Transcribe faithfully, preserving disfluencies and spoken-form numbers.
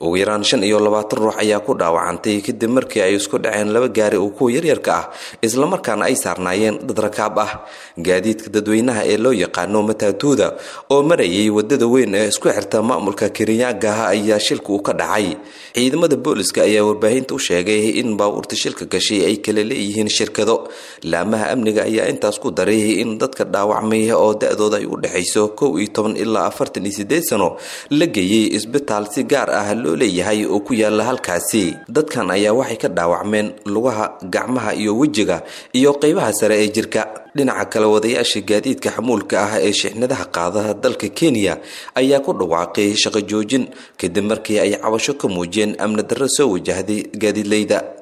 ugu yaraan shan iyo labaatan ruux ayaa ku dhaawacantay kadib markii ay isku dhaceen laba gaari oo kuwa yaryarka ah isla markaana ay saarnaayeen dad rakaab ah. gaadiidka dadweynaha ee loo yaqaano matatuuda oo marayay wadada weyn ee isku xirta maamulka Kirinyaga ayaa shilku u ka dhacay. ciidamada booliska ayaa warbaahinta u sheegay in baabuurta shilka gashay ay kala leeyihiin shirkado. laamaha amniga ayaa intaas ku daray in dadka dhaawacmay oo da'dooda ay u dhaxayso kow iyo toban ilaa afartan iyo siddeed sano la geeyay isbitaal si gaar ah loo leeyahay oo ku yaala halkaasi. dadkan ayaa waxay ka dhaawacmeen lugaha, gacmaha iyo wajiga iyo qaybaha sare ee jirka. dhinaca kale wadayaasha gaadiidka xamuulka ah ee shixnadaha qaada dalka Kenya ayaa ku dhawaaqay shaqo joojin kadib markii ay cabasho ka muujiyeen amni darro soo wajahday gaadiidleyda.